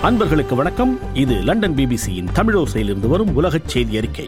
அன்பர்களுக்கு வணக்கம். இது லண்டன் பிபிசியின் தமிழோசையிலிருந்து வரும் உலகச் செய்தி அறிக்கை.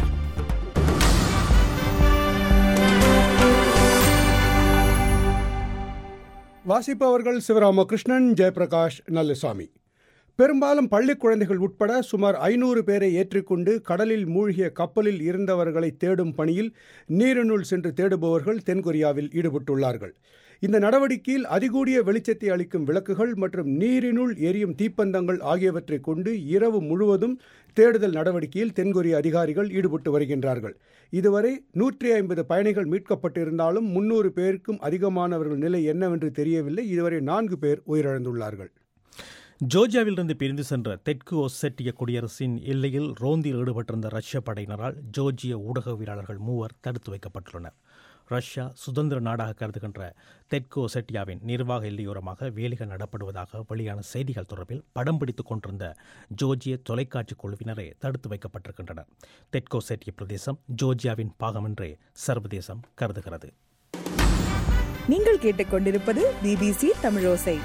வாசிப்பவர்கள் சிவராமகிருஷ்ணன், ஜெயபிரகாஷ் நல்லசாமி. பெரும்பாலும் பள்ளிக் குழந்தைகள் உட்பட சுமார் 500 பேரை ஏற்றிக்கொண்டு கடலில் மூழ்கிய கப்பலில் இருந்தவர்களை தேடும் பணியில் நீரினுள் சென்று தேடுபவர்கள் தென்கொரியாவில் ஈடுபட்டுள்ளார்கள். இந்த நடவடிக்கையில் அதிகூடிய வெளிச்சத்தை அளிக்கும் விளக்குகள் மற்றும் நீரினுள் எரியும் தீப்பந்தங்கள் ஆகியவற்றை கொண்டு இரவு முழுவதும் தேடுதல் நடவடிக்கையில் தென்கொரிய அதிகாரிகள் ஈடுபட்டு வருகின்றார்கள். இதுவரை 150 பயணிகள் மீட்கப்பட்டிருந்தாலும் 300 பேருக்கும் அதிகமானவர்கள் நிலை என்னவென்று தெரியவில்லை. இதுவரை 4 பேர் உயிரிழந்துள்ளார்கள். ஜோர்ஜியாவிலிருந்து பிரிந்து சென்ற தெற்கு ஒசெட்டிய குடியரசின் எல்லையில் ரோந்தில் ஈடுபட்டிருந்த ரஷ்ய படையினரால் ஜோர்ஜிய ஊடகவியலாளர்கள் 3 தடுத்து வைக்கப்பட்டுள்ளனர். ரஷ்யா சுதந்திர நாடாக கருதுகின்ற தெற்கு ஒசெட்டியாவின் நிர்வாக எல்லையோரமாக வேலைகள் நடப்படுவதாக வெளியான செய்திகள் தொடர்பில் படம் பிடித்துக் கொண்டிருந்த ஜோர்ஜிய தொலைக்காட்சி குழுவினரே தடுத்து வைக்கப்பட்டிருக்கின்றனர். தெற்கு ஒசெட்டிய பிரதேசம் ஜோர்ஜியாவின் பாகம் என்றே சர்வதேசம் கருதுகிறது. நீங்கள் கேட்டுக்கொண்டிருப்பது பிபிசி தமிழோசை.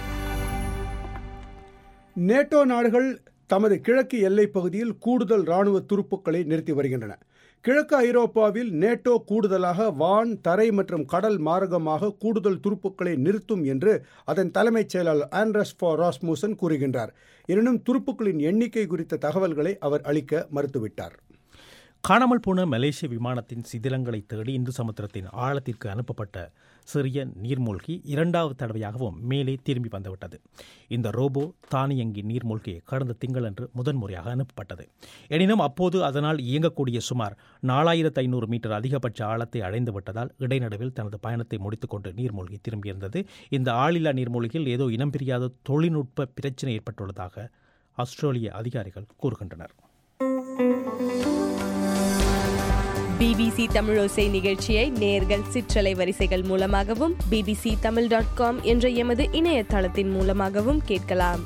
நேட்டோ நாடுகள் தமது கிழக்கு எல்லைப் பகுதியில் கூடுதல் இராணுவ துருப்புக்களை நிறுத்தி வருகின்றன. கிழக்கு ஐரோப்பாவில் நேட்டோ கூடுதலாக வான், தரை மற்றும் கடல் மார்க்கமாக கூடுதல் துருப்புக்களை நிறுத்தும் என்று அதன் தலைமைச் செயலாளர் ஆண்ட்ரஸ் ஃபோ ராஸ்முசன் கூறுகின்றார். எனினும் துருப்புக்களின் எண்ணிக்கை குறித்த தகவல்களை அவர் அளிக்க மறுத்துவிட்டார். காணாமல் போன மலேசிய விமானத்தின் சிதிலங்களை தேடி இந்து சமுத்திரத்தின் ஆழத்திற்கு அனுப்பப்பட்ட சிறிய நீர்மூழ்கி 2வது தடவையாகவும் மேலே திரும்பி வந்துவிட்டது. இந்த ரோபோ தானியங்கி நீர்மூழ்கி கடந்த திங்களன்று முதன்முறையாக அனுப்பப்பட்டது. எனினும் அப்போது அதனால் இயங்கக்கூடிய சுமார் 4500 மீட்டர் அதிகபட்ச ஆழத்தை அடைந்து விட்டதால் இடைநடுவில் தனது பயணத்தை முடித்துக்கொண்டு நீர்மூழ்கி திரும்பியிருந்தது. இந்த ஆளில்லா நீர்மூழ்கியில் ஏதோ இனம் பிரியாத தொழில்நுட்ப பிரச்சினை ஏற்பட்டுள்ளதாக ஆஸ்திரேலிய அதிகாரிகள் கூறுகின்றனர். பிபிசி தமிழோசை நிகழ்ச்சியை நேர்கள் சிற்றலை வரிசைகள் மூலமாகவும் bbc.com என்ற எமது இணையதளத்தின் மூலமாகவும் கேட்கலாம்.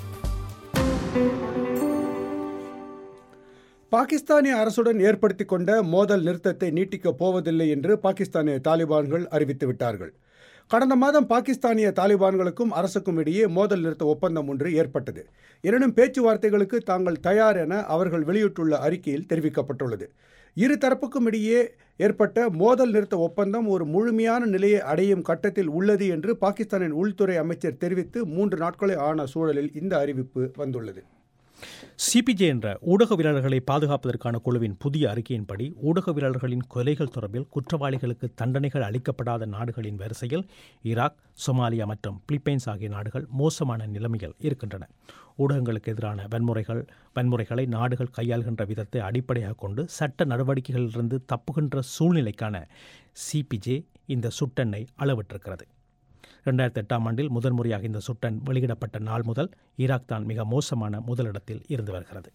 பாகிஸ்தானிய அரசுடன் ஏற்படுத்திக் கொண்ட மோதல் நிறுத்தத்தை நீட்டிக்கப் போவதில்லை என்று பாகிஸ்தானிய தாலிபான்கள் அறிவித்துவிட்டார்கள். கடந்த மாதம் பாகிஸ்தானிய தாலிபான்களுக்கும் அரசுக்கும் இடையே மோதல் நிறுத்த ஒப்பந்தம் ஒன்று ஏற்பட்டது. எனினும் பேச்சுவார்த்தைகளுக்கு தாங்கள் தயார் என அவர்கள் வெளியிட்டுள்ள அறிக்கையில் தெரிவிக்கப்பட்டுள்ளது. இரு தரப்புக்கும் இடையே ஏற்பட்ட மோதல் நிறுத்த ஒப்பந்தம் ஒரு முழுமையான நிலையை அடையும் கட்டத்தில் உள்ளது என்று பாகிஸ்தானின் உள்துறை அமைச்சர் தெரிவித்து 3 நாட்களே ஆன சூழலில் இந்த அறிவிப்பு வந்துள்ளது. சிபிஜே என்ற ஊடகவியலாளர்களை பாதுகாப்பதற்கான குழுவின் புதிய அறிக்கையின்படி ஊடகவியலாளர்களின் கொலைகள் தொடர்பில் குற்றவாளிகளுக்கு தண்டனைகள் அளிக்கப்படாத நாடுகளின் வரிசையில் ஈராக், சொமாலியா மற்றும் பிலிப்பைன்ஸ் ஆகிய நாடுகள் மோசமான நிலைமையில் இருக்கின்றன. ஊடகங்களுக்கு எதிரான வன்முறைகளை நாடுகள் கையாள்கின்ற விதத்தை அடிப்படையாக கொண்டு சட்ட நடவடிக்கைகளிலிருந்து தப்புகின்ற சூழ்நிலைக்கான சிபிஜே இந்த சுட்டெண்ணை அளவிட்டிருக்கிறது. 2008ஆம் ஆண்டில் முதன்முறையாக இந்த சுட்டன் வெளியிடப்பட்ட நாள் முதல் ஈராக் தான் மிக மோசமான முதலிடத்தில் இருந்து வருகிறது.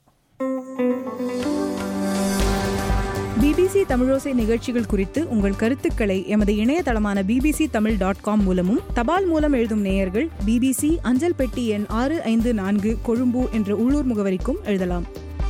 பிபிசி தமிழோசை நிகழ்ச்சிகள் குறித்து உங்கள் கருத்துக்களை எமது இணையதளமான bbc.com மூலமும் தபால் மூலம் எழுதும் நேயர்கள் பிபிசி அஞ்சல் பெட்டி எண் 654 கொழும்பு என்ற உள்ளூர் முகவரிக்கும் எழுதலாம்.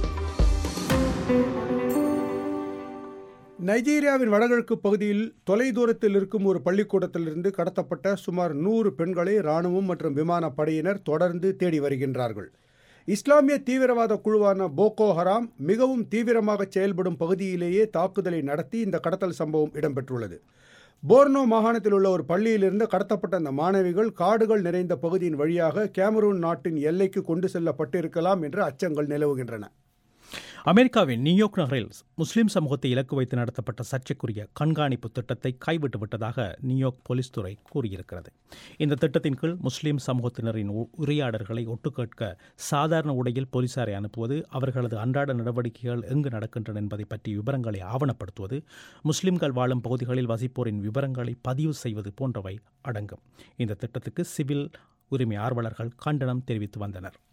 நைஜீரியாவின் வடகிழக்கு பகுதியில் தொலைதூரத்தில் இருக்கும் ஒரு பள்ளிக்கூடத்திலிருந்து கடத்தப்பட்ட சுமார் 100 பெண்களை இராணுவம் மற்றும் விமானப்படையினர் தொடர்ந்து தேடி வருகின்றார்கள். இஸ்லாமிய தீவிரவாத குழுவான போகோ ஹராம் மிகவும் தீவிரமாக செயல்படும் பகுதியிலேயே தாக்குதலை நடத்தி இந்த கடத்தல் சம்பவம் இடம்பெற்றுள்ளது. போர்னோ மாகாணத்தில் உள்ள ஒரு பள்ளியிலிருந்து கடத்தப்பட்ட அந்த மாணவிகள் காடுகள் நிறைந்த பகுதியின் வழியாக கேமரூன் நாட்டின் எல்லைக்கு கொண்டு செல்லப்பட்டிருக்கலாம் என்ற அச்சங்கள் நிலவுகின்றன. அமெரிக்காவின் நியூயார்க் நகரில் முஸ்லிம் சமூகத்தை இலக்கு வைத்து நடத்தப்பட்ட சர்ச்சைக்குரிய கண்காணிப்பு திட்டத்தை கைவிட்டு விட்டதாக நியூயார்க் போலீஸ் துறை கூறியிருக்கிறது. இந்த திட்டத்தின் கீழ் முஸ்லிம் சமூகத்தினரின் உரையாடல்களை ஒட்டுக்கேட்க சாதாரண உடையில் போலீசாரை அனுப்புவது, அவர்களது அன்றாட நடவடிக்கைகள் எங்கு நடக்கின்றன என்பதை பற்றி விவரங்களை ஆவணப்படுத்துவது, முஸ்லிம்கள் வாழும் பகுதிகளில் வசிப்போரின் விவரங்களை பதிவு செய்வது போன்றவை அடங்கும். இந்த திட்டத்துக்கு சிவில் உரிமை ஆர்வலர்கள் கண்டனம் தெரிவித்து வந்தனர்.